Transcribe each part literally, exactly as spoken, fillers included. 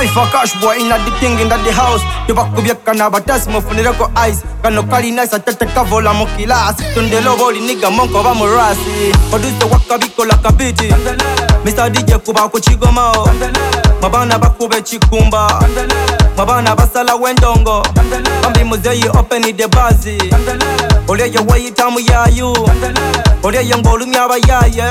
Cypher cash boy in the thing in the house. You back up your canaba test mo funirako ice. Kano kali nice atete kavola mokila. Asitunde loboli nigga monko ba morasi. Produce waka biko la kabiti. Mister D J kuba ko chigomao. Mabana bakube chikumba. Mabana basala wendongo. Bambi muzeyi open the bazi. Ole ya way tamu ya you. Ole ya ngolu myaba yaye.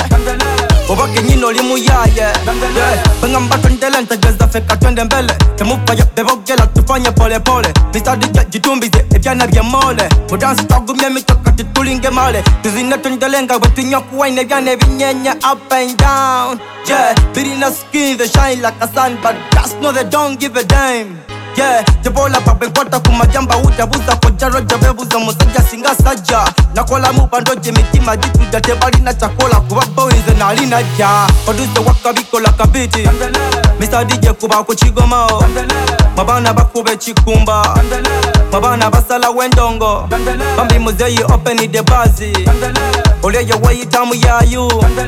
Obake nyino limu yaye. Pengamba tondele ntageza feka twende mbele. Temupa ya bebogela tufanye pole pole. Mister D J jitumbize ebyana bya mole. Mudansi tagumye mitoka titulinge male. Tuzine tondelenga wetu nyoku waine byane binyenye up and down. Yeah, bit in the skin they shine like a sun, but that's no they don't give a damn. Yeah, jebola pape kwata kumajamba utabuza kojaro jabebuza musaja singa saja. Nakola mubando jemitima jitu jatebali na chakola kuba boys na alina ja. Produce waka biko la kabiti. Mister D J kuba ko chigomao. Mabana bakube chikumba. Mabana basala wendongo. Bambi muzeyi open the bazi. Ole ya way tamu ya you.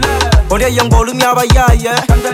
Ole ya ngolu myaba yaye.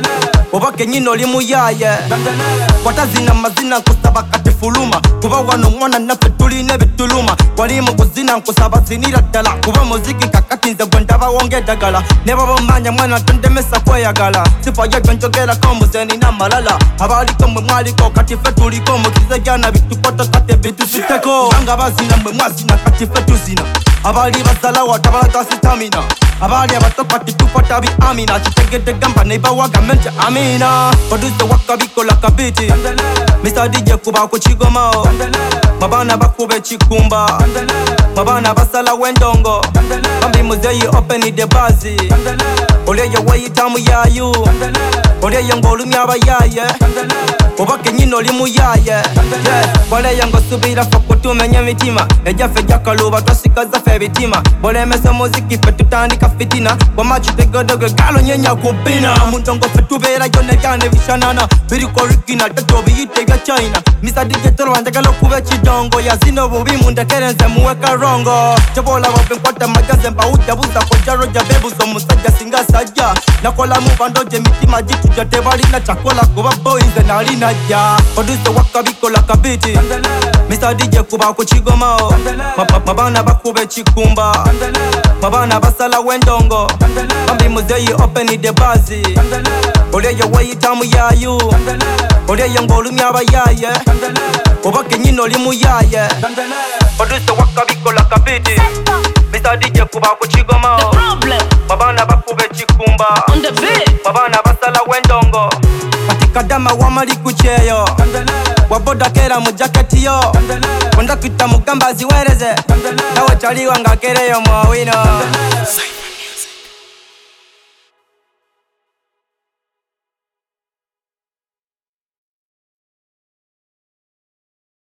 Obake nyino limu yaye. Watazina mazina kusaba kati fuluma. Kuba wano mwana nafe tuline bituluma. Walimu kuzina kusaba zinira dala. Kuba muziki kakati nze gwendaba wonge dagala. Neba bomanya mwana tondemesa kwe gala. Sifa ya ganjogera komu zeni na malala. Habali komwe mwaliko kati fetu liko. Mukize jana bitu koto kate bitu siteko. Anga bazina mwe mwazina kati fetu zina. Habali bazala watabala kasi tamina. Habali abatoka titupata bi amina. Chitegete gamba neiba waga menja amina. Produce waka biko la kabiti. Mister D J kuba ko chigomao. Mabana bakube chikumba. Mabana basala wendongo. Bambi muzeyi open the bazi. Ole ya way tamu ya you. Ole ya ngolu myaba yaye. Obake nyino limu yaye. Bole yango subira foko tumenye mitima. Eja feja kaluba tosikaza fe bitima. Bole mesa muziki fe tutandika fitina. Wamachu tegodogo galo nyenya kupina. Mundongo fe tubera yone jane vishanana. Biri korikina tatobi ite ya China. Mister D J toro andagalo kube chidongo. Ya zino bubi munda kerenze muweka rongo. Chabola wapen kwata magaze mba uja buza kojaro jabebu so musaja singa saja. Nakola mubando jemitima jitu jatebali na chakola kuba boys na alina ja. Produce waka biko la kabiti. Mister D J kuba ko chigomao. Mabana bakube chikumba. Mabana basala wendongo. Bambi muzeyi open the bazi. Ole ya way tamu ya you. Ole ya ngolu myaba yaye. Obake nyino limu yaye. Produce waka biko la kabiti. Mister D J kuba ko chigomao. Mabana bakube chikumba. Mabana basala wendongo. Kadama wa mali kucheyo. Waboda kera mu jacket yo. Konda kita mugamba ziwereze. Nawe chali wanga kereyo mwawino.